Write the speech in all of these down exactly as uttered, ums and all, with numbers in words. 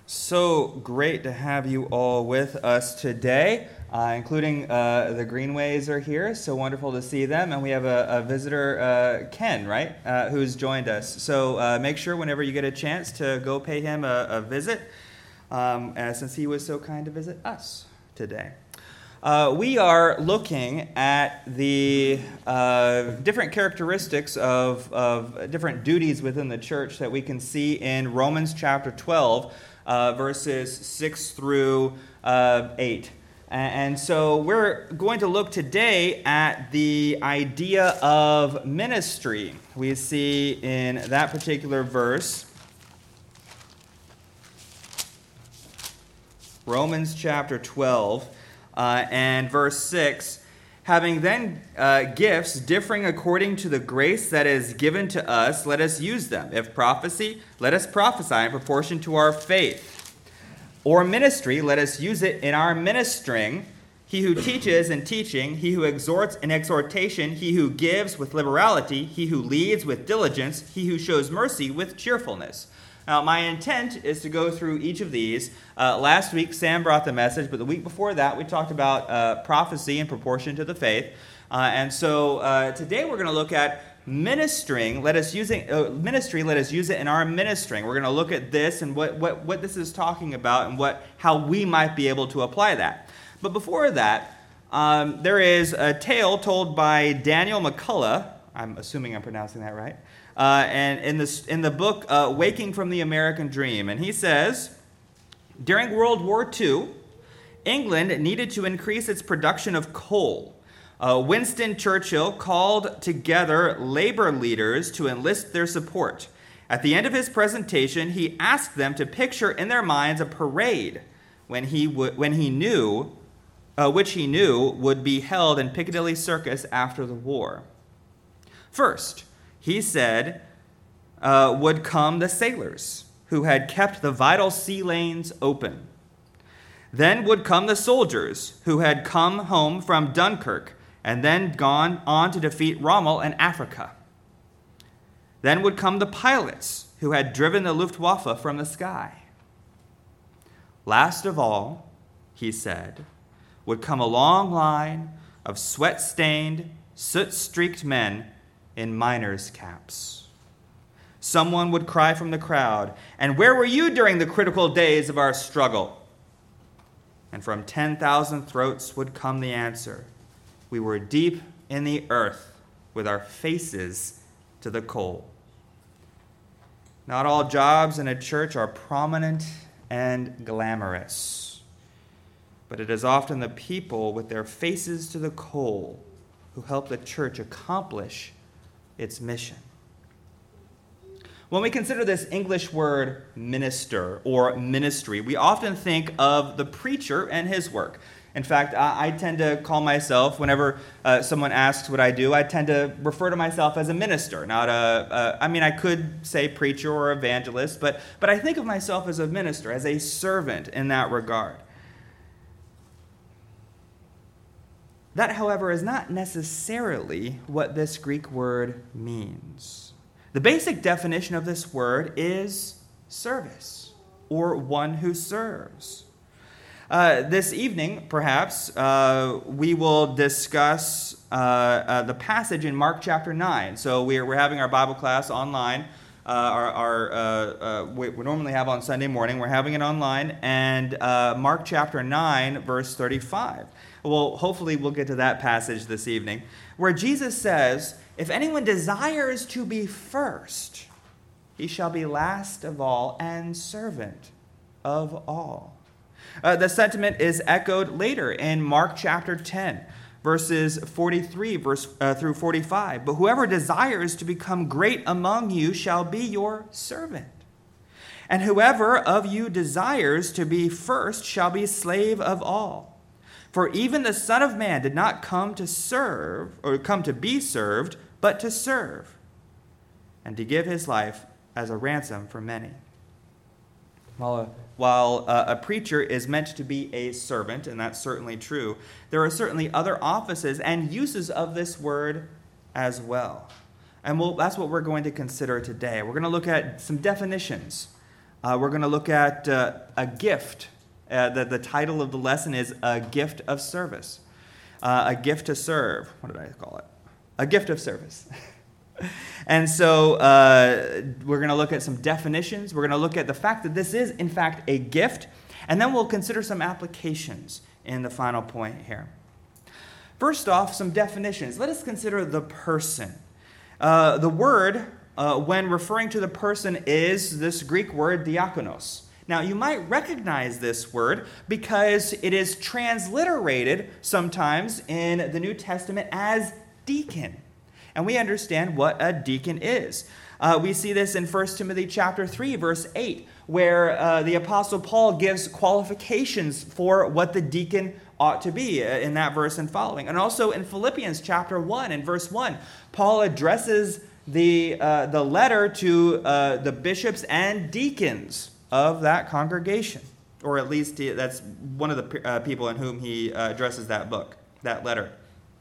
So great to have you all with us today, uh, including uh, the Greenways are here. So wonderful to see them. And we have a, a visitor, uh, Ken, right, uh, who's joined us. So uh, make sure whenever you get a chance to go pay him a, a visit, um, uh, since he was so kind to visit us today. Uh, we are looking at the uh, different characteristics of, of different duties within the church that we can see in Romans chapter twelve, uh, verses six through uh, eight. And so we're going to look today at the idea of ministry. We see in that particular verse, Romans chapter twelve, Uh, and verse six, having then uh, gifts differing according to the grace that is given to us, let us use them. If prophecy, let us prophesy in proportion to our faith. Or ministry, let us use it in our ministering. He who teaches in teaching, he who exhorts in exhortation, he who gives with liberality, he who leads with diligence, he who shows mercy with cheerfulness. Now, my intent is to go through each of these. Uh, last week, Sam brought the message, but the week before that, we talked about uh, prophecy in proportion to the faith. Uh, and so uh, today we're going to look at ministering. Let us using uh, ministry. Let us use it in our ministering. We're going to look at this and what, what, what this is talking about and what how we might be able to apply that. But before that, um, there is a tale told by Daniel McCullough. I'm assuming I'm pronouncing that right. Uh, and in, this, in the book, uh, Waking from the American Dream. And he says, during World War Two, England needed to increase its production of coal. Uh, Winston Churchill called together labor leaders to enlist their support. At the end of his presentation, he asked them to picture in their minds a parade when he, w- when he knew, uh, which he knew would be held in Piccadilly Circus after the war. First, he said, uh, would come the sailors who had kept the vital sea lanes open. Then would come the soldiers who had come home from Dunkirk and then gone on to defeat Rommel in Africa. Then would come the pilots who had driven the Luftwaffe from the sky. Last of all, he said, would come a long line of sweat-stained, soot-streaked men in miners' caps. Someone would cry from the crowd, "And where were you during the critical days of our struggle?" And from ten thousand throats would come the answer, "We were deep in the earth with our faces to the coal." Not all jobs in a church are prominent and glamorous, but it is often the people with their faces to the coal who help the church accomplish its mission. When we consider this English word minister or ministry, we often think of the preacher and his work. In fact, I, I tend to call myself, whenever uh, someone asks what I do, I tend to refer to myself as a minister. Not a, a, I mean, I could say preacher or evangelist, but, but I think of myself as a minister, as a servant in that regard. That, however, is not necessarily what this Greek word means. The basic definition of this word is service, or one who serves. Uh, this evening, perhaps, uh, we will discuss uh, uh, the passage in Mark chapter nine. So we're, we're having our Bible class online. Uh, our, our uh, uh, we, we normally have on Sunday morning. We're having it online. And uh, Mark chapter nine, verse thirty-five. Well, hopefully we'll get to that passage this evening, where Jesus says, "If anyone desires to be first, he shall be last of all and servant of all." Uh, the sentiment is echoed later in Mark chapter ten, verses forty-three verse, uh, through forty-five. "But whoever desires to become great among you shall be your servant. And whoever of you desires to be first shall be slave of all. For even the Son of Man did not come to serve, or come to be served, but to serve, and to give his life as a ransom for many." While a, while a, a preacher is meant to be a servant, and that's certainly true, there are certainly other offices and uses of this word as well. And we'll, that's what we're going to consider today. We're going to look at some definitions Uh, we're going to look at uh, a gift. Uh, the, the title of the lesson is A Gift of Service. Uh, a gift to serve. What did I call it? A gift of service. And so uh, we're going to look at some definitions. We're going to look at the fact that this is, in fact, a gift. And then we'll consider some applications in the final point here. First off, some definitions. Let us consider the person. Uh, the word, uh, when referring to the person, is this Greek word diakonos. Now, you might recognize this word because it is transliterated sometimes in the New Testament as deacon. And we understand what a deacon is. Uh, we see this in First Timothy chapter three, verse eight, where uh, the Apostle Paul gives qualifications for what the deacon ought to be uh, in that verse and following. And also in Philippians chapter one and verse one, Paul addresses the, uh, the letter to uh, the bishops and deacons of that congregation, or at least he, that's one of the uh, people in whom he uh, addresses that book, that letter.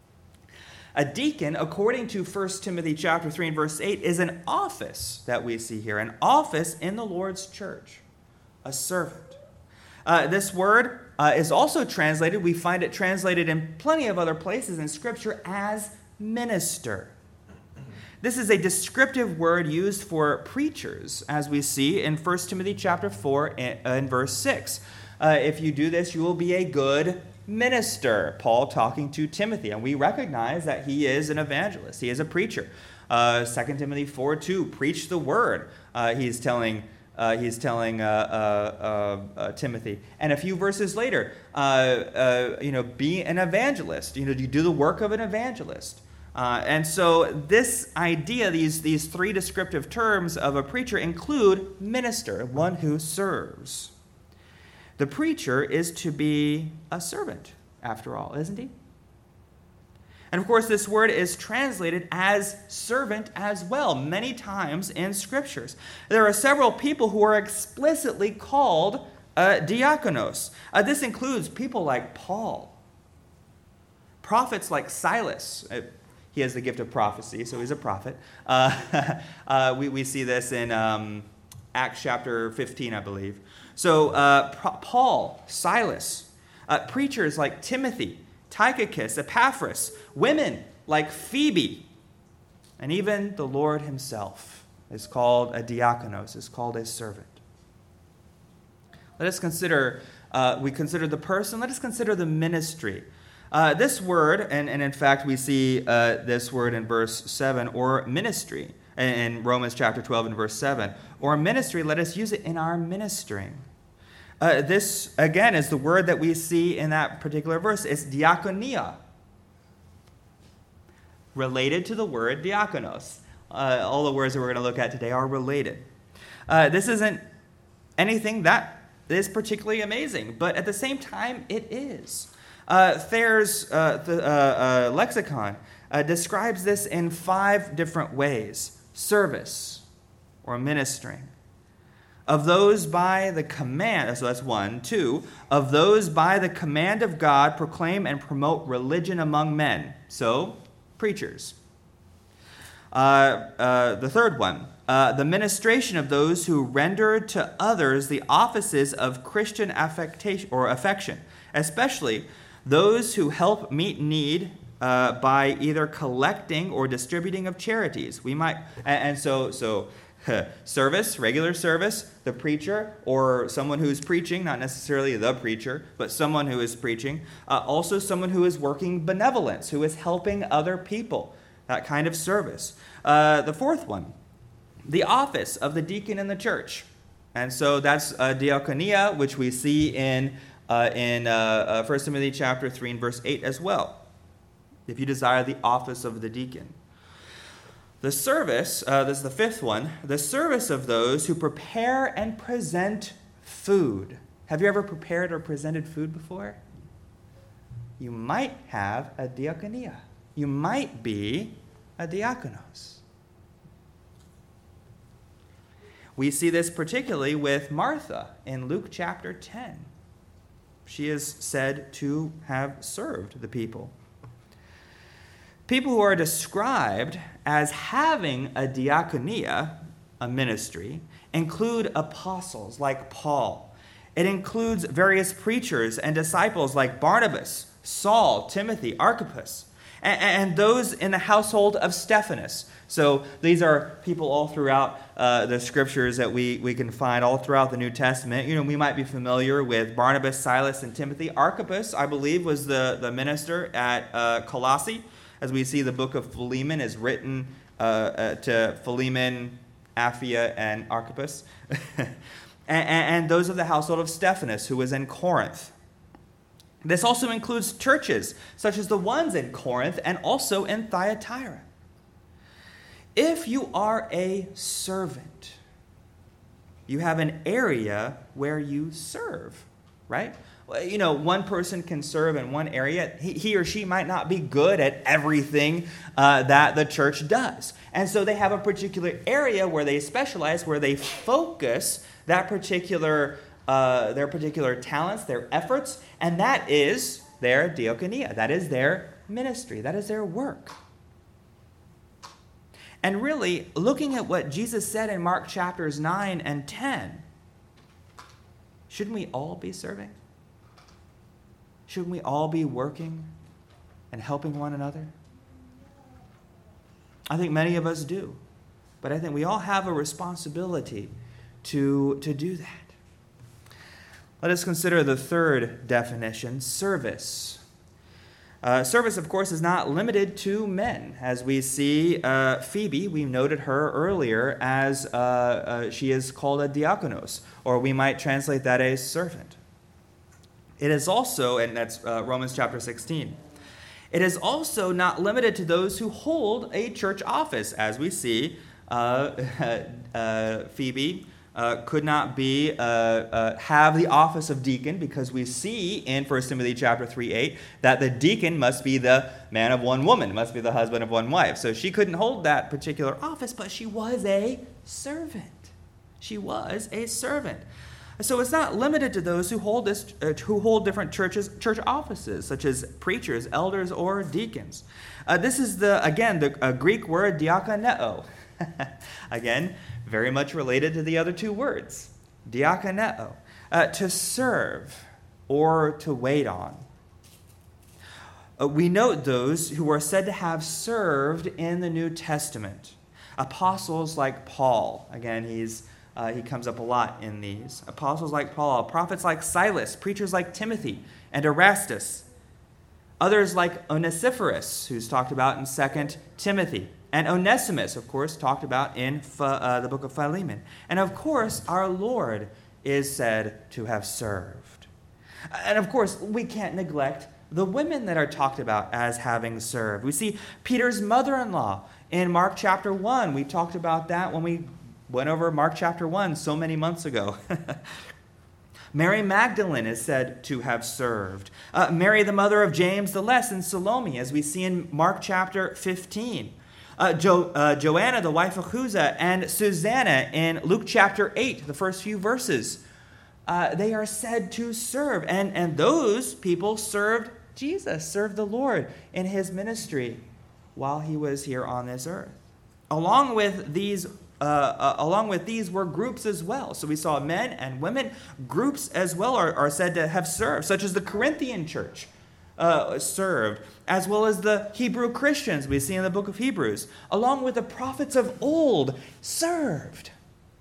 A deacon, according to First Timothy chapter three and verse eight, is an office that we see here, an office in the Lord's church, a servant. Uh, this word uh, is also translated, we find it translated in plenty of other places in Scripture as minister. This is a descriptive word used for preachers, as we see in First Timothy chapter four and verse six. Uh, if you do this, you will be a good minister. Paul talking to Timothy, and we recognize that he is an evangelist. He is a preacher. Uh, Second Timothy four two, preach the word. Uh, he's telling uh, he's telling uh, uh, uh, uh, Timothy. And a few verses later, uh, uh, you know, be an evangelist. You know, you do the work of an evangelist. Uh, and so this idea, these, these three descriptive terms of a preacher include minister, one who serves. The preacher is to be a servant, after all, isn't he? And of course, this word is translated as servant as well, many times in Scriptures. There are several people who are explicitly called uh, diakonos. Uh, this includes people like Paul, prophets like Silas. Uh, He has the gift of prophecy, so he's a prophet. Uh, uh, we, we see this in um, Acts chapter fifteen, I believe. So uh, Paul, Silas, uh, preachers like Timothy, Tychicus, Epaphras, women like Phoebe, and even the Lord himself is called a diakonos, is called a servant. Let us consider, uh, we consider the person, let us consider the ministry. Uh, this word, and, and in fact we see uh, this word in verse seven, or ministry, in Romans chapter twelve and verse seven, or ministry, let us use it in our ministering. Uh, this, again, is the word that we see in that particular verse. It's diakonia, related to the word diakonos. Uh, all the words that we're going to look at today are related. Uh, this isn't anything that is particularly amazing, but at the same time, it is. Uh, Thayer's uh, the, uh, uh, lexicon uh, describes this in five different ways. Service, or ministering. Of those by the command, so that's one. Two, of those by the command of God proclaim and promote religion among men. So, preachers. Uh, uh, the third one, uh, the ministration of those who render to others the offices of Christian affectation or affection, especially those who help meet need uh, by either collecting or distributing of charities. We might, and, and so, so service, regular service, the preacher, or someone who is preaching, not necessarily the preacher, but someone who is preaching. Uh, also, someone who is working benevolence, who is helping other people. That kind of service. Uh, the fourth one, the office of the deacon in the church, and so that's uh, diakonia, which we see in. Uh, in uh, uh, First Timothy chapter three and verse eight as well. If you desire the office of the deacon. The service, uh, this is the fifth one, the service of those who prepare and present food. Have you ever prepared or presented food before? You might have a diakonia. You might be a diakonos. We see this particularly with Martha in Luke chapter ten. She is said to have served the people. People who are described as having a diakonia, a ministry, include apostles like Paul. It includes various preachers and disciples like Barnabas, Saul, Timothy, Archippus, and, and those in the household of Stephanas. So these are people all throughout uh, the scriptures that we, we can find all throughout the New Testament. You know, we might be familiar with Barnabas, Silas, and Timothy. Archippus, I believe, was the, the minister at uh, Colossae. As we see, the book of Philemon is written uh, uh, to Philemon, Apphia, and Archippus. and, and those of the household of Stephanas, who was in Corinth. This also includes churches, such as the ones in Corinth and also in Thyatira. If you are a servant, you have an area where you serve, right? Well, you know, one person can serve in one area. He, he or she might not be good at everything uh, that the church does. And so they have a particular area where they specialize, where they focus that particular, uh, their particular talents, their efforts, and that is their diakonia. That is their ministry. That is their work. And really, looking at what Jesus said in Mark chapters nine and ten, shouldn't we all be serving? Shouldn't we all be working and helping one another? I think many of us do. But I think we all have a responsibility to, to do that. Let us consider the third definition, service. Uh, service, of course, is not limited to men. As we see uh, Phoebe, we noted her earlier as uh, uh, she is called a diakonos, or we might translate that as servant. It is also, and that's uh, Romans chapter sixteen, it is also not limited to those who hold a church office. As we see, uh, uh, Phoebe Uh, could not be uh, uh, have the office of deacon, because we see in First Timothy chapter three eight that the deacon must be the man of one woman, must be the husband of one wife. So she couldn't hold that particular office, but she was a servant. She was a servant. So it's not limited to those who hold this, uh, who hold different churches, church offices, such as preachers, elders, or deacons. Uh, this is the again the uh, Greek word diakoneo. Again, very much related to the other two words, diakoneo, uh, to serve or to wait on. Uh, we note those who are said to have served in the New Testament. Apostles like Paul, again, he's uh, he comes up a lot in these. Apostles like Paul, prophets like Silas, preachers like Timothy and Erastus. Others like Onesiphorus, who's talked about in Second Timothy. And Onesimus, of course, talked about in uh, the book of Philemon. And of course, our Lord is said to have served. And of course, we can't neglect the women that are talked about as having served. We see Peter's mother-in-law in Mark chapter one. We talked about that when we went over Mark chapter one so many months ago. Mary Magdalene is said to have served. Uh, Mary, the mother of James the Less, and Salome, as we see in Mark chapter fifteen. Uh, jo- uh, Joanna, the wife of Chuza, and Susanna in Luke chapter eight, the first few verses. Uh, they are said to serve. And, and those people served Jesus, served the Lord in his ministry while he was here on this earth. Along with these, uh, uh, along with these were groups as well. So we saw men and women. Groups as well are, are said to have served, such as the Corinthian church. Uh, served, as well as the Hebrew Christians we see in the book of Hebrews, along with the prophets of old, served.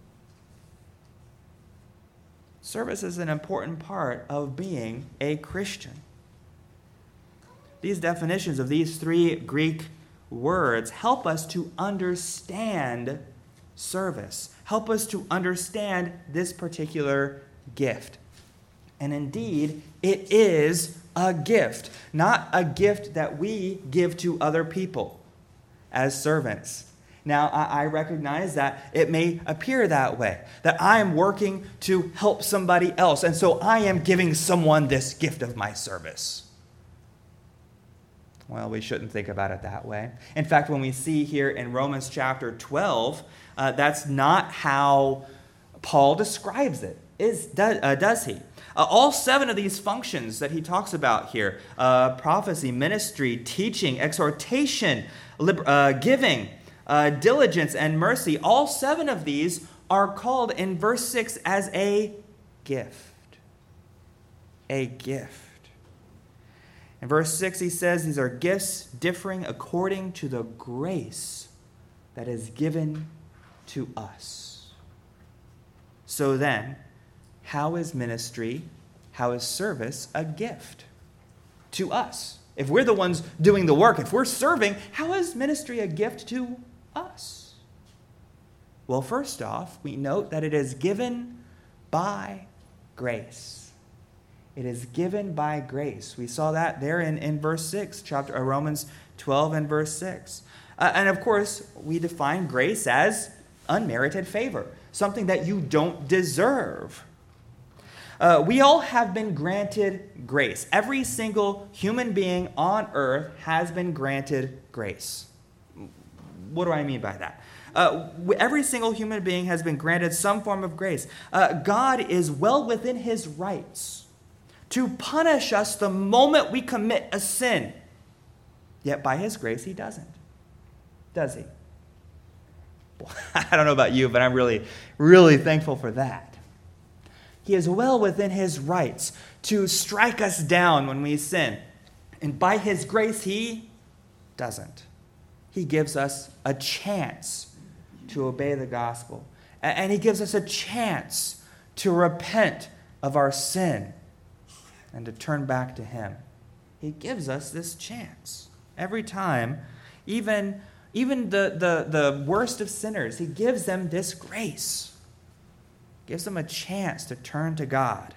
Service is an important part of being a Christian. These definitions of these three Greek words help us to understand service, help us to understand this particular gift. And indeed, it is a gift, not a gift that we give to other people as servants. Now, I recognize that it may appear that way, that I am working to help somebody else, and so I am giving someone this gift of my service. Well, we shouldn't think about it that way. In fact, when we see here in Romans chapter twelve, uh, that's not how Paul describes it, is, does, uh, does he? Uh, all seven of these functions that he talks about here, uh, prophecy, ministry, teaching, exhortation, liber- uh, giving, uh, diligence, and mercy, all seven of these are called in verse six as a gift. A gift. In verse six, he says these are gifts differing according to the grace that is given to us. So then, how is ministry, how is service a gift to us? If we're the ones doing the work, if we're serving, how is ministry a gift to us? Well, first off, we note that it is given by grace. It is given by grace. We saw that there in, in verse six, chapter uh, Romans twelve and verse six. Uh, and of course, we define grace as unmerited favor, something that you don't deserve. Uh, we all have been granted grace. Every single human being on earth has been granted grace. What do I mean by that? Uh, every single human being has been granted some form of grace. Uh, God is well within his rights to punish us the moment we commit a sin. Yet by his grace, he doesn't. Does he? Well, I don't know about you, but I'm really, really thankful for that. He is well within his rights to strike us down when we sin. And by his grace, he doesn't. He gives us a chance to obey the gospel. And he gives us a chance to repent of our sin and to turn back to him. He gives us this chance. Every time, even, even the, the, the worst of sinners, he gives them this grace. Gives them a chance to turn to God.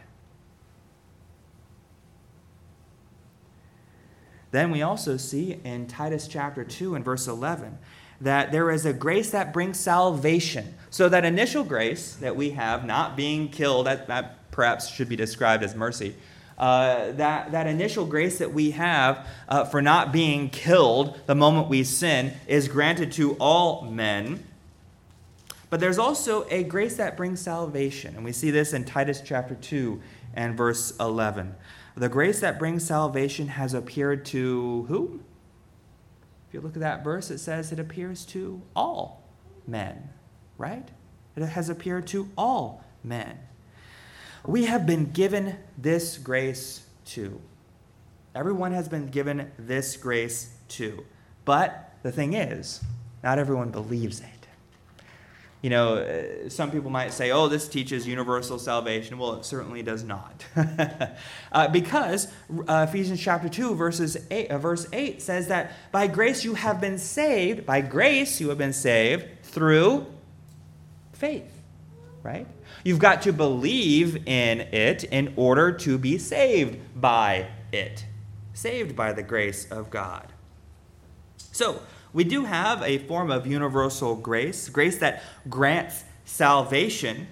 Then we also see in Titus chapter two and verse eleven that there is a grace that brings salvation. So that initial grace that we have, not being killed, that, that perhaps should be described as mercy, Uh, that, that initial grace that we have uh, for not being killed the moment we sin is granted to all men. But there's also a grace that brings salvation. And we see this in Titus chapter two and verse eleven. The grace that brings salvation has appeared to who? If you look at that verse, it says it appears to all men, right? It has appeared to all men. We have been given this grace too. Everyone has been given this grace too. But the thing is, not everyone believes it. You know, uh, some people might say, oh, this teaches universal salvation. Well, it certainly does not. uh, because uh, Ephesians chapter two, verses eight, uh, verse eight says that by grace you have been saved, by grace you have been saved through faith, right? You've got to believe in it in order to be saved by it. Saved by the grace of God. So, we do have a form of universal grace, grace that grants salvation.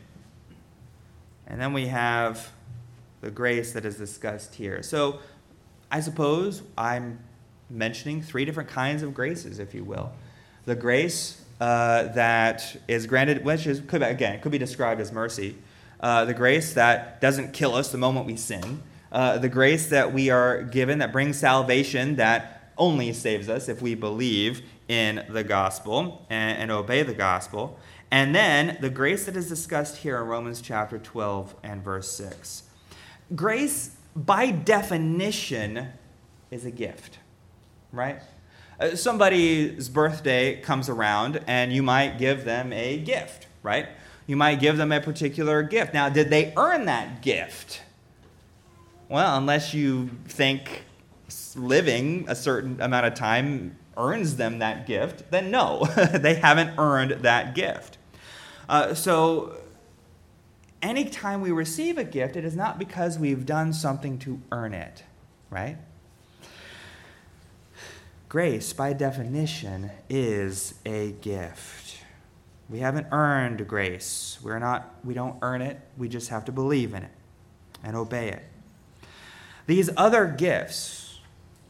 And then we have the grace that is discussed here. So, I suppose I'm mentioning three different kinds of graces, if you will. The grace uh, that is granted, which is, could, again, could be described as mercy. Uh, the grace that doesn't kill us the moment we sin. Uh, the grace that we are given that brings salvation, that only saves us if we believe in the gospel and, and obey the gospel. And then the grace that is discussed here in Romans chapter twelve and verse six. Grace, by definition, is a gift, right? Uh, somebody's birthday comes around and you might give them a gift, right? You might give them a particular gift. Now, did they earn that gift? Well, unless you think living a certain amount of time earns them that gift, then no, they haven't earned that gift. Uh, so anytime we receive a gift, it is not because we've done something to earn it, right? Grace, by definition, is a gift. We haven't earned grace. We're not, we don't earn it. We just have to believe in it and obey it. These other gifts,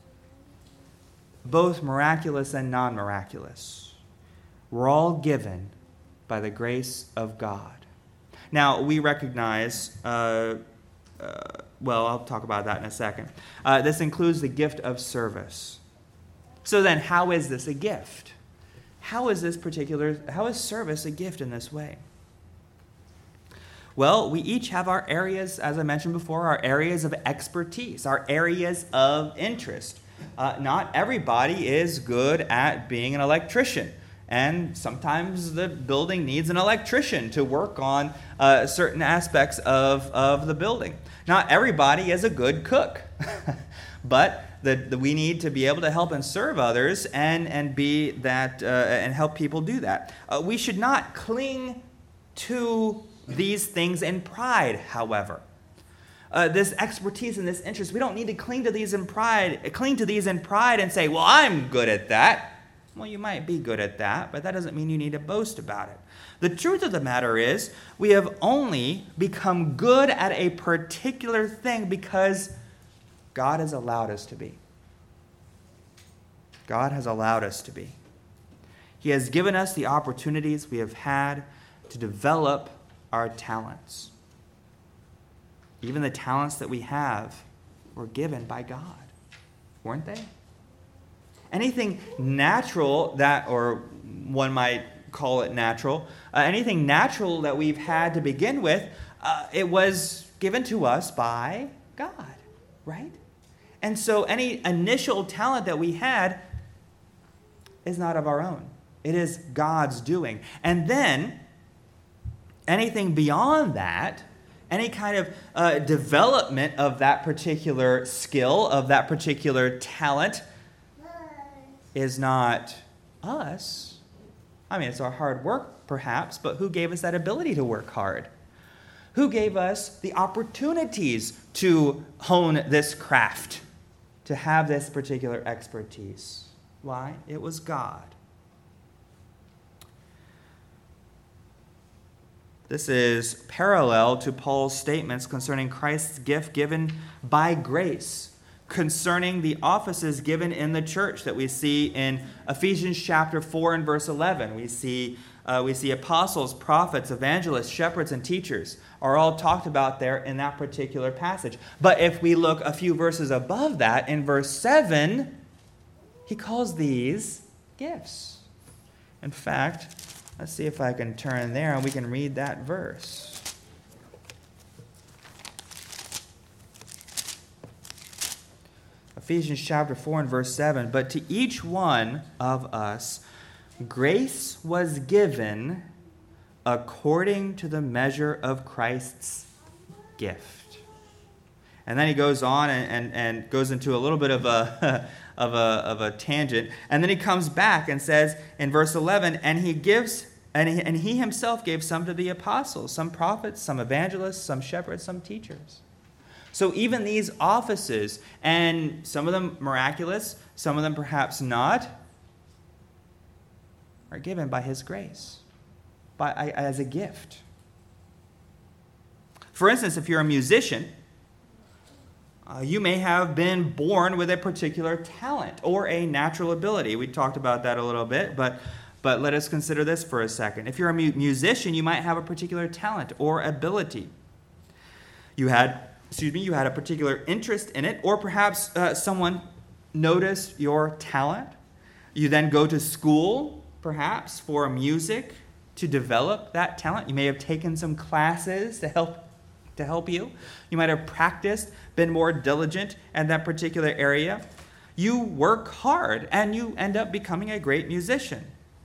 both miraculous and non-miraculous, were all given by the grace of God. Now, we recognize, uh, uh, well, I'll talk about that in a second. Uh, this includes the gift of service. So then, how is this a gift? How is this particular, how is service a gift in this way? Well, we each have our areas, as I mentioned before, our areas of expertise, our areas of interest. Uh, not everybody is good at being an electrician. And sometimes the building needs an electrician to work on uh, certain aspects of, of the building. Not everybody is a good cook. But the, the, we need to be able to help and serve others and, and be that uh, and help people do that. Uh, we should not cling to these things in pride, however. Uh, this expertise and this interest, we don't need to cling to these in pride, cling to these in pride and say, well, I'm good at that. Well, you might be good at that, but that doesn't mean you need to boast about it. The truth of the matter is, we have only become good at a particular thing because God has allowed us to be. God has allowed us to be. He has given us the opportunities we have had to develop our talents. Even the talents that we have were given by God, weren't they? Anything natural that, or one might call it natural, uh, anything natural that we've had to begin with, uh, it was given to us by God, right? And so any initial talent that we had is not of our own. It is God's doing. And then anything beyond that, any kind of uh, development of that particular skill, of that particular talent, is not us. I mean, it's our hard work, perhaps, but who gave us that ability to work hard? Who gave us the opportunities to hone this craft, to have this particular expertise? Why? It was God. This is parallel to Paul's statements concerning Christ's gift given by grace, concerning the offices given in the church that we see in Ephesians chapter four and verse eleven. We see, uh, we see apostles, prophets, evangelists, shepherds, and teachers are all talked about there in that particular passage. But if we look a few verses above that, in verse seven, he calls these gifts. In fact, let's see if I can turn there and we can read that verse. Ephesians chapter four and verse seven, but to each one of us grace was given according to the measure of Christ's gift. And then he goes on and, and, and goes into a little bit of a, of, a, of a tangent. And then he comes back and says in verse eleven, and he gives, and he, and he himself gave some to the apostles, some prophets, some evangelists, some shepherds, some teachers. So even these offices, and some of them miraculous, some of them perhaps not, are given by his grace, by, as a gift. For instance, if you're a musician, uh, you may have been born with a particular talent or a natural ability. We talked about that a little bit, but, but let us consider this for a second. If you're a mu- musician, you might have a particular talent or ability. You had Excuse me, you had a particular interest in it, or perhaps uh, someone noticed your talent. You then go to school, perhaps, for music to develop that talent. You may have taken some classes to help to help you. You might have practiced, been more diligent in that particular area. You work hard, and you end up becoming a great musician.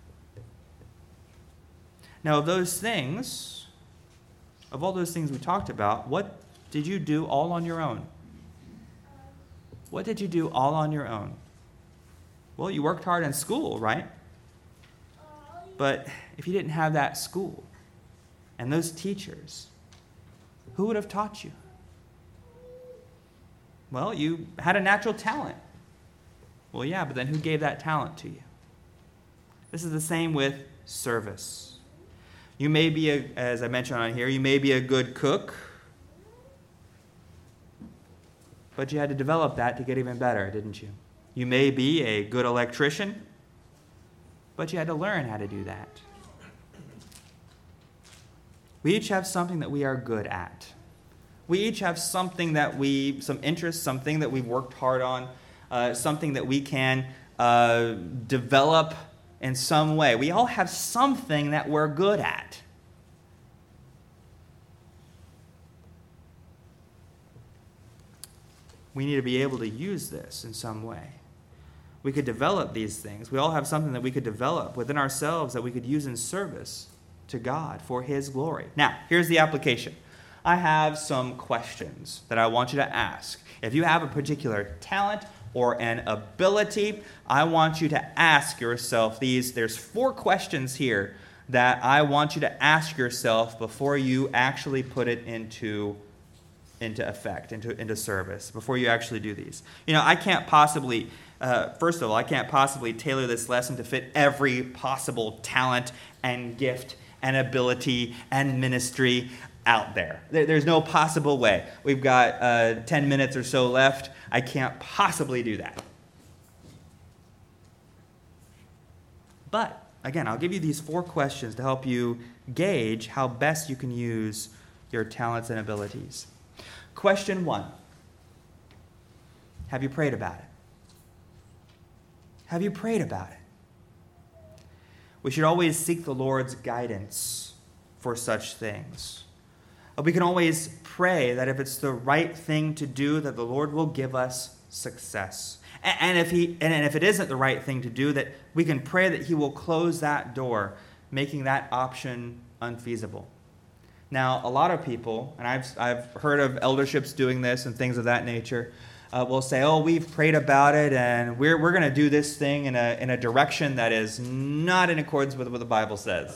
Now, of those things, of all those things we talked about, what did you do all on your own? What did you do all on your own? Well, you worked hard in school, right? But if you didn't have that school and those teachers, who would have taught you? Well, you had a natural talent. Well, yeah, but then who gave that talent to you? This is the same with service. You may be, a, as I mentioned on here, you may be a good cook, but you had to develop that to get even better, didn't you? You may be a good electrician, but you had to learn how to do that. We each have something that we are good at. We each have something that we, some interest, something that we've worked hard on, uh, something that we can uh, develop in some way. We all have something that we're good at. we need to be able to use this in some way. We could develop these things. We all have something that we could develop within ourselves that we could use in service to God for his glory. Now, here's the application. I have some questions that I want you to ask. If you have a particular talent or an ability, I want you to ask yourself these. There's four questions here that I want you to ask yourself before you actually put it into, into effect, into, into service, before you actually do these. You know, I can't possibly, uh, first of all, I can't possibly tailor this lesson to fit every possible talent and gift and ability and ministry out there. There's no possible way. We've got uh, ten minutes or so left. I can't possibly do that. But, again, I'll give you these four questions to help you gauge how best you can use your talents and abilities. Question one. Have you prayed about it? Have you prayed about it? We should always seek the Lord's guidance for such things. We can always pray that if it's the right thing to do, that the Lord will give us success. And if he, and if it isn't the right thing to do, that we can pray that he will close that door, making that option unfeasible. Now, a lot of people, and I've, I've heard of elderships doing this and things of that nature, uh, will say, oh, we've prayed about it, and we're, we're going to do this thing in a, in a direction that is not in accordance with what the Bible says.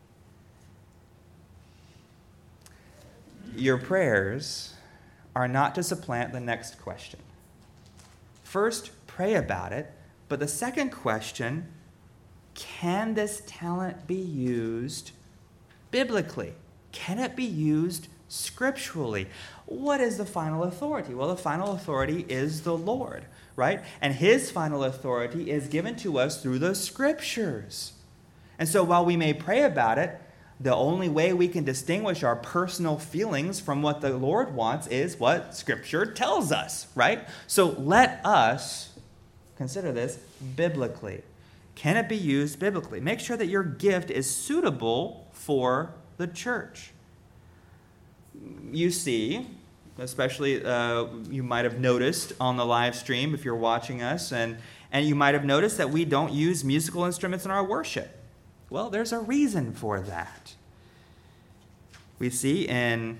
Your prayers are not to supplant the next question. First, pray about it. But the second question, can this talent be used biblically? Can it be used scripturally? What is the final authority? Well, the final authority is the Lord, right? And his final authority is given to us through the scriptures. And so while we may pray about it, the only way we can distinguish our personal feelings from what the Lord wants is what Scripture tells us, right? So let us consider this biblically. Can it be used biblically? Make sure that your gift is suitable for the church. You see, especially uh, you might have noticed on the live stream if you're watching us, and, and you might have noticed that we don't use musical instruments in our worship. Well, there's a reason for that. We see in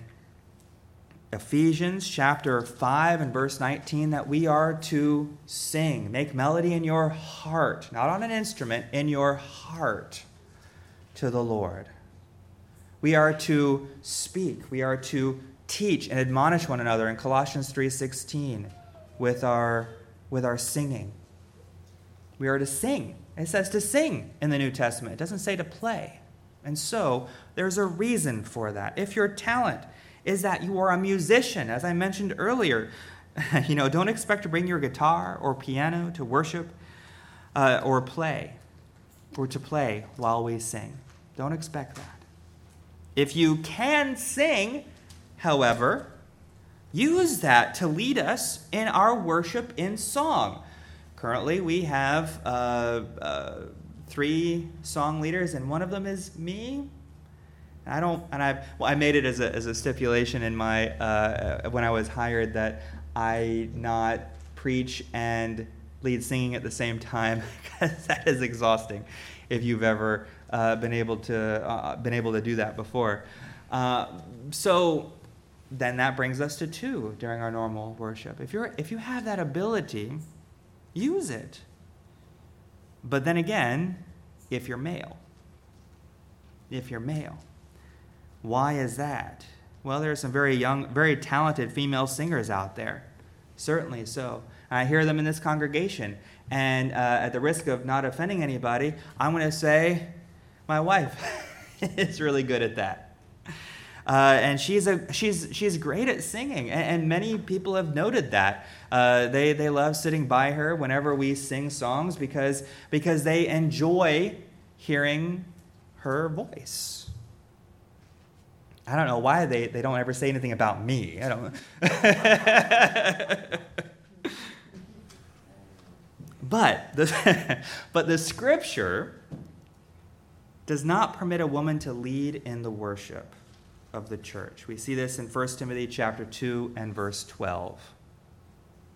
Ephesians chapter five and verse nineteen that we are to sing, make melody in your heart, not on an instrument, in your heart to the Lord. We are to speak, we are to teach and admonish one another in Colossians three sixteen with our, with our singing. We are to sing. It says to sing in the New Testament. It doesn't say to play. And so there's a reason for that. If your talent is that you are a musician, as I mentioned earlier, you know, don't expect to bring your guitar or piano to worship uh, or play or to play while we sing. Don't expect that. If you can sing, however, use that to lead us in our worship in song. Currently, we have uh, uh, three song leaders, and one of them is me. I don't, and I, well, I made it as a as a stipulation in my uh, when I was hired that I not preach and lead singing at the same time, because that is exhausting. If you've ever uh, been able to uh, been able to do that before, uh, so then that brings us to two during our normal worship. If you're if you have that ability, use it. But then again, if you're male, if you're male, why is that? Well, there are some very young, very talented female singers out there. Certainly so. And I hear them in this congregation. And uh, at the risk of not offending anybody, I'm going to say my wife is really good at that. Uh, and she's a she's she's great at singing, and, and many people have noted that. Uh, they they love sitting by her whenever we sing songs because because they enjoy hearing her voice. I don't know why they, they don't ever say anything about me. I don't. but the but the Scripture does not permit a woman to lead in the worship of the church. We see this in First Timothy chapter two and verse twelve.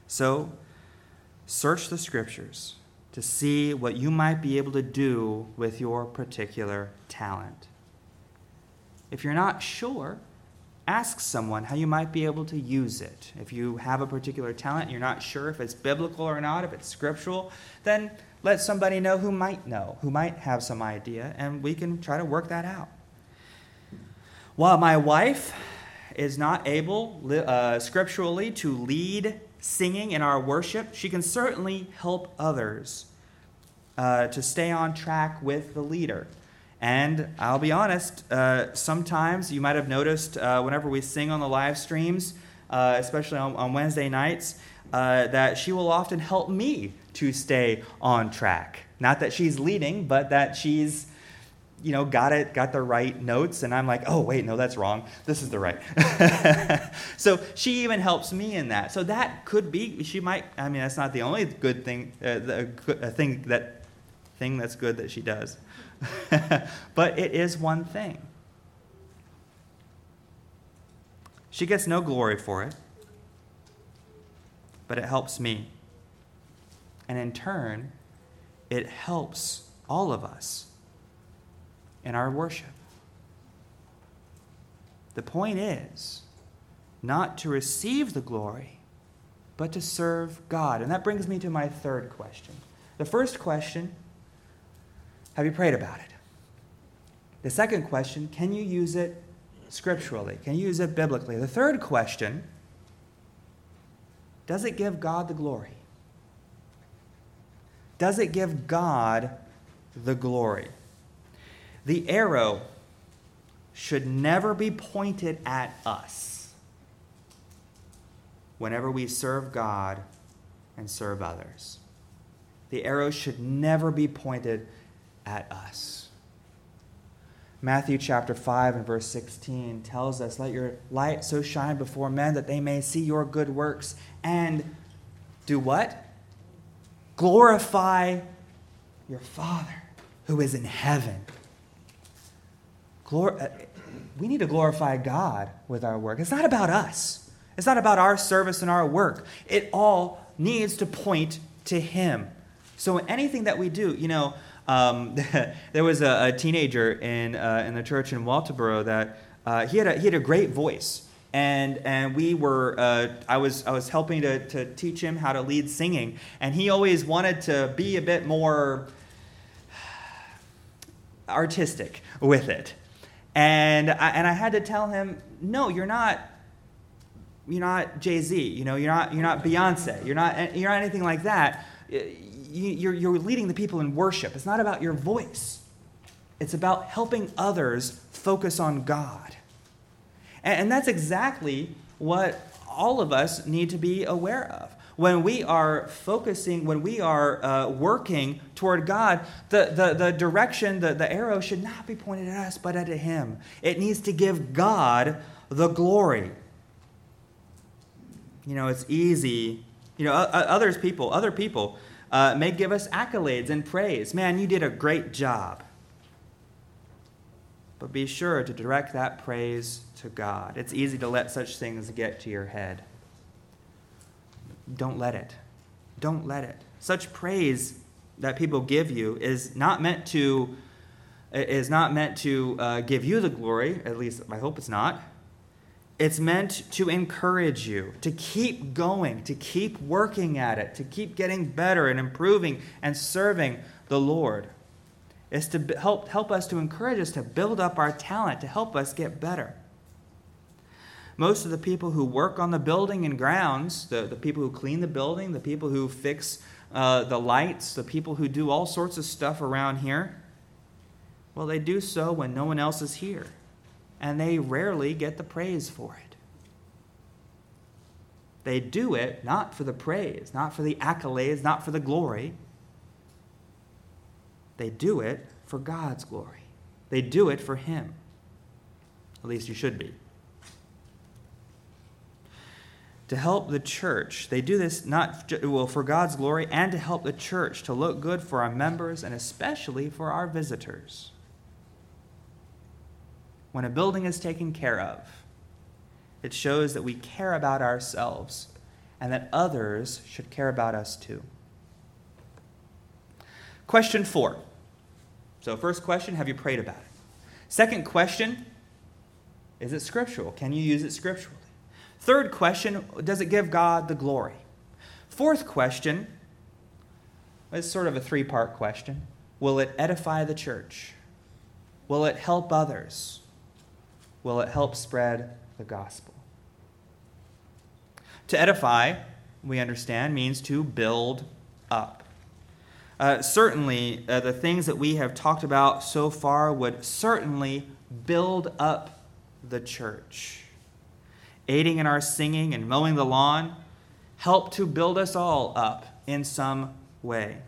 So, search the Scriptures to see what you might be able to do with your particular talent. If you're not sure, ask someone how you might be able to use it. If you have a particular talent, you're not sure if it's biblical or not, if it's scriptural, then let somebody know who might know, who might have some idea, and we can try to work that out. While my wife is not able uh, scripturally to lead singing in our worship, she can certainly help others uh, to stay on track with the leader. And I'll be honest, uh, sometimes you might have noticed uh, whenever we sing on the live streams, uh, especially on, on Wednesday nights, uh, that she will often help me to stay on track. Not that she's leading, but that she's, you know, got it, got the right notes, and I'm like, oh, wait, no, that's wrong. This is the right. So she even helps me in that. So that could be, she might, I mean, that's not the only good thing, uh, the uh, thing that, thing that's good that she does. But it is one thing. She gets no glory for it, but it helps me. And in turn, it helps all of us in our worship. The point is not to receive the glory, but to serve God. And that brings me to my third question. The first question, have you prayed about it? The second question, can you use it scripturally? Can you use it biblically? The third question, does it give God the glory? Does it give God the glory? The arrow should never be pointed at us whenever we serve God and serve others. The arrow should never be pointed at us. Matthew chapter five and verse sixteen tells us, let your light so shine before men that they may see your good works and do what? Glorify your Father who is in heaven. Glor- we need to glorify God with our work. It's not about us. It's not about our service and our work. It all needs to point to Him. So anything that we do, you know, um, there was a, a teenager in uh, in the church in Walterboro that uh, he had a he had a great voice, and and we were uh, I was I was helping to to teach him how to lead singing, and he always wanted to be a bit more artistic with it. And I, and I had to tell him, no, you're not. You're not Jay-Z. You know, you're not. You're not Beyonce. You're not. You're not anything like that. You're you're leading the people in worship. It's not about your voice. It's about helping others focus on God. And, and that's exactly what all of us need to be aware of. When we are focusing, when we are uh, working toward God, the, the, the direction, the, the arrow should not be pointed at us, but at Him. It needs to give God the glory. You know, it's easy. You know, others people, other people uh, may give us accolades and praise. Man, you did a great job. But be sure to direct that praise to God. It's easy to let such things get to your head. Don't let it. Don't let it. Such praise that people give you is not meant to is not meant to uh, give you the glory. At least I hope it's not. It's meant to encourage you to keep going, to keep working at it, to keep getting better and improving and serving the Lord. It's to help help us to encourage us to build up our talent, to help us get better. Most of the people who work on the building and grounds, the, the people who clean the building, the people who fix uh, the lights, the people who do all sorts of stuff around here, well, they do so when no one else is here. And they rarely get the praise for it. They do it not for the praise, not for the accolades, not for the glory. They do it for God's glory. They do it for Him. At least you should be. To help the church, they do this not well for God's glory and to help the church to look good for our members and especially for our visitors. When a building is taken care of, it shows that we care about ourselves and that others should care about us too. Question four. So first question, have you prayed about it? Second question, is it scriptural? Can you use it scripturally? Third question, does it give God the glory? Fourth question is sort of a three-part question. Will it edify the church? Will it help others? Will it help spread the gospel? To edify, we understand, means to build up. Uh, certainly, uh, the things that we have talked about so far would certainly build up the church. Aiding in our singing and mowing the lawn help to build us all up in some way.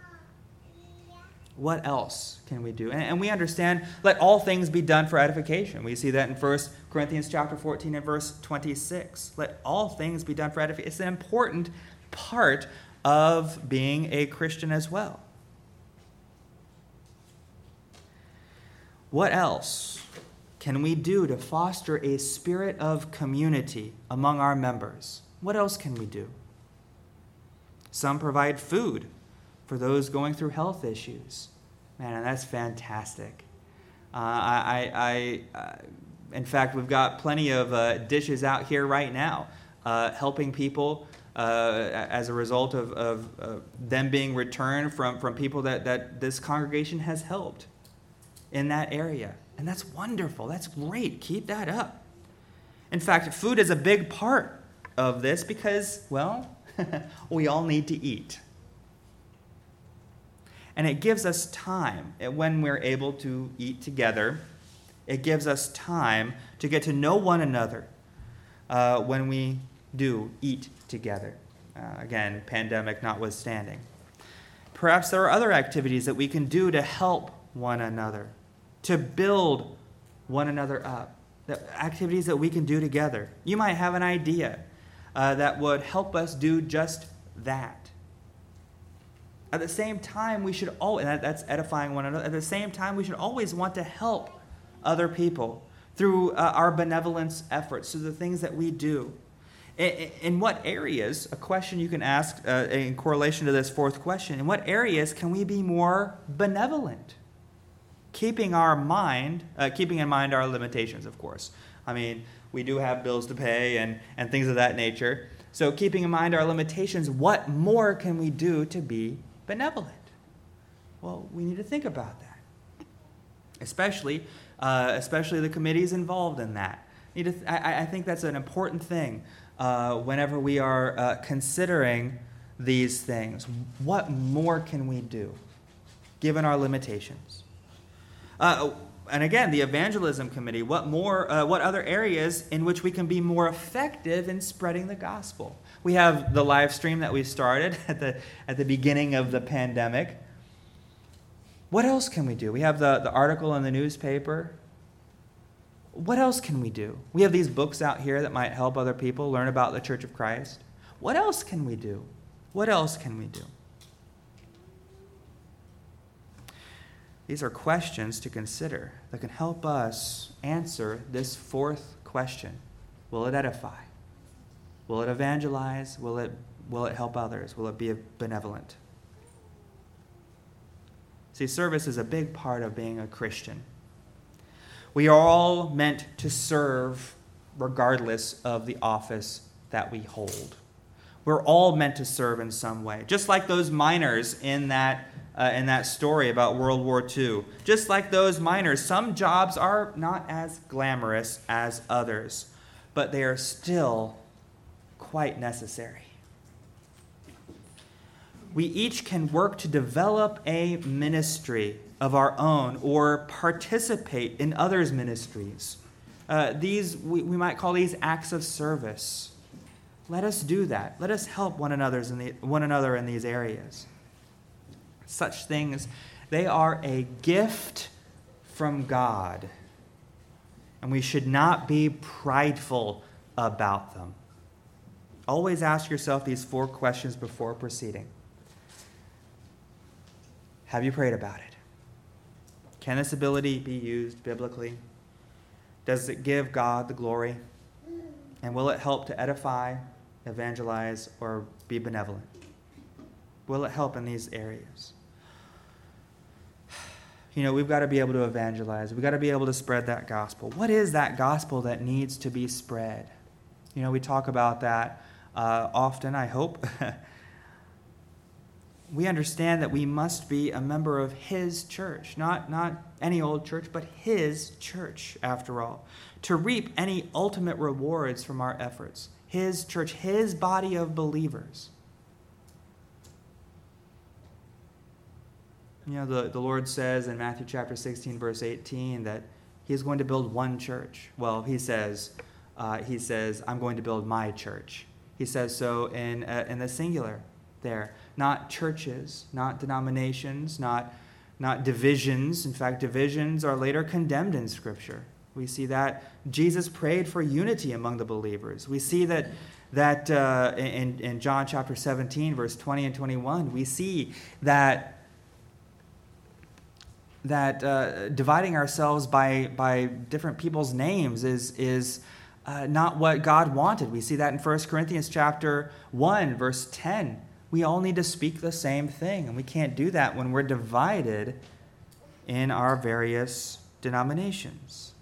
What else can we do? And, and we understand, let all things be done for edification. We see that in First Corinthians chapter fourteen and verse twenty-six. Let all things be done for edification. It's an important part of being a Christian as well. What else can we do to foster a spirit of community among our members? What else can we do? Some provide food for those going through health issues. Man, and that's fantastic. Uh, I, I, I uh, in fact, we've got plenty of uh, dishes out here right now, uh, helping people uh, as a result of, of uh, them being returned from, from people that, that this congregation has helped in that area. And that's wonderful. That's great. Keep that up. In fact, food is a big part of this because, well, we all need to eat. And it gives us time. When we're able to eat together, it gives us time to get to know one another uh, when we do eat together. Uh, again, pandemic notwithstanding. Perhaps there are other activities that we can do to help one another, to build one another up. The activities that we can do together. You might have an idea uh, that would help us do just that. At the same time, we should always, and that's edifying one another. At the same time, we should always want to help other people through uh, our benevolence efforts, through the things that we do. In, in what areas, a question you can ask uh, in correlation to this fourth question, in what areas can we be more benevolent? Keeping our mind, uh, keeping in mind our limitations, of course. I mean, we do have bills to pay and, and things of that nature. So keeping in mind our limitations, what more can we do to be benevolent? Well, we need to think about that. Especially, uh, especially the committees involved in that. Need to th- I, I think that's an important thing uh, whenever we are uh, considering these things. What more can we do, given our limitations? Uh, and again, the evangelism committee, what more, uh, what other areas in which we can be more effective in spreading the gospel? We have the live stream that we started at the at the beginning of the pandemic. What else can we do? We have the, the article in the newspaper. What else can we do? We have these books out here that might help other people learn about the Church of Christ. What else can we do? What else can we do? These are questions to consider that can help us answer this fourth question. Will it edify? Will it evangelize? Will it, will it help others? Will it be benevolent? See, service is a big part of being a Christian. We are all meant to serve regardless of the office that we hold. We're all meant to serve in some way. Just like those miners in that Uh, in that story about World War Two. Just like those miners, some jobs are not as glamorous as others, but they are still quite necessary. We each can work to develop a ministry of our own or participate in others' ministries. Uh, these, we, we might call these acts of service. Let us do that. Let us help one another's in the, one another in these areas. Such things, they are a gift from God, and we should not be prideful about them. Always ask yourself these four questions before proceeding. Have you prayed about it? Can this ability be used biblically? Does it give God the glory? And will it help to edify evangelize, or be benevolent? Will it help in these areas? You know, we've got to be able to evangelize. We've got to be able to spread that gospel. What is that gospel that needs to be spread? You know, we talk about that uh, often, I hope. We understand that we must be a member of his church, not, not any old church, but his church, after all, to reap any ultimate rewards from our efforts. His church, his body of believers. You know, the, the Lord says in Matthew chapter sixteen, verse eighteen, that he's going to build one church. Well, he says, uh, he says, I'm going to build my church. He says so in, uh, in the singular there. Not churches, not denominations, not, not divisions. In fact, divisions are later condemned in Scripture. We see that Jesus prayed for unity among the believers. We see that that uh, in, in John chapter seventeen, verse twenty and twenty-one, we see that that uh, dividing ourselves by by different people's names is is uh, not what God wanted. We see that in First Corinthians chapter one, verse ten. We all need to speak the same thing, and we can't do that when we're divided in our various denominations.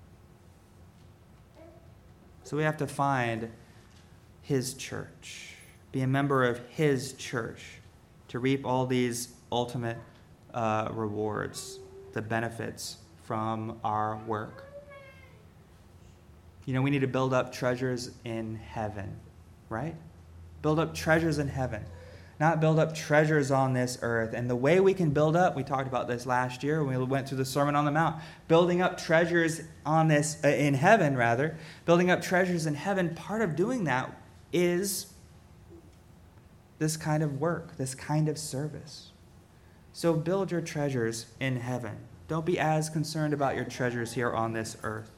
So we have to find his church, be a member of his church to reap all these ultimate uh, rewards, the benefits from our work. You know, we need to build up treasures in heaven, right? Build up treasures in heaven, not build up treasures on this earth. And the way we can build up, we talked about this last year when we went through the Sermon on the Mount, building up treasures on this, uh, in heaven rather, building up treasures in heaven, part of doing that is this kind of work, this kind of service. So build your treasures in heaven. Don't be as concerned about your treasures here on this earth.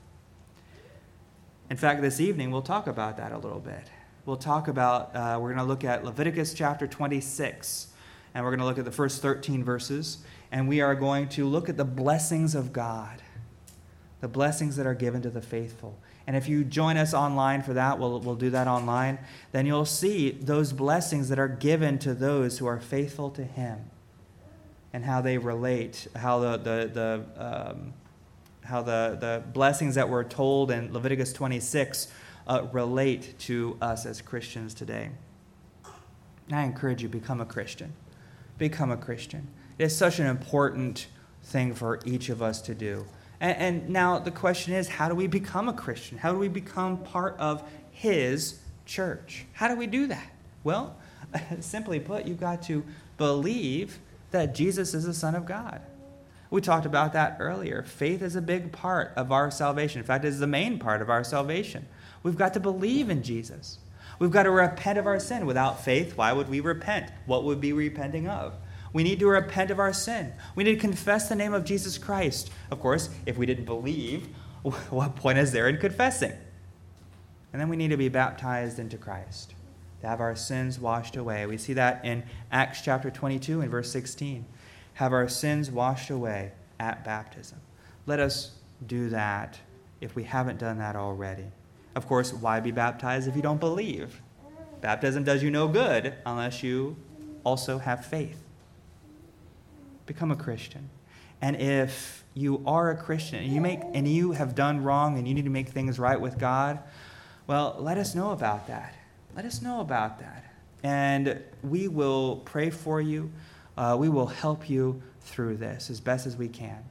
In fact, this evening we'll talk about that a little bit. We'll talk about, uh, we're going to look at Leviticus chapter twenty-six, and we're going to look at the first thirteen verses, and we are going to look at the blessings of God, the blessings that are given to the faithful. And if you join us online for that, we'll, we'll do that online, then you'll see those blessings that are given to those who are faithful to him, and how they relate, how the, the, the um, how the, the blessings that were told in Leviticus twenty-six uh, relate to us as Christians today. And I encourage you, become a Christian. Become a Christian. It is such an important thing for each of us to do. And, and now the question is, how do we become a Christian? How do we become part of his church? How do we do that? Well, simply put, you've got to believe that Jesus is the Son of God. We talked about that earlier. Faith is a big part of our salvation. In fact, it is the main part of our salvation. We've got to believe in Jesus. We've got to repent of our sin. Without faith, why would we repent? What would we be repenting of? We need to repent of our sin. We need to confess the name of Jesus Christ. Of course, if we didn't believe, what point is there in confessing? And then we need to be baptized into Christ, to have our sins washed away. We see that in Acts chapter twenty-two and verse sixteen. Have our sins washed away at baptism. Let us do that if we haven't done that already. Of course, why be baptized if you don't believe? Baptism does you no good unless you also have faith. Become a Christian. And if you are a Christian and you make and you have done wrong and you need to make things right with God, well, let us know about that. Let us know about that. And we will pray for you. Uh, we will help you through this as best as we can.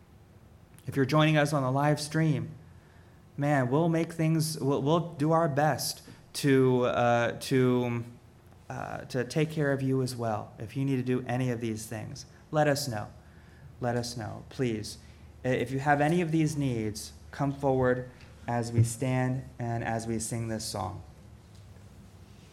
If you're joining us on the live stream, man, we'll make things, we'll, we'll do our best to uh, to uh, to take care of you as well. If you need to do any of these things, let us know. Let us know, please. If you have any of these needs, come forward as we stand and as we sing this song.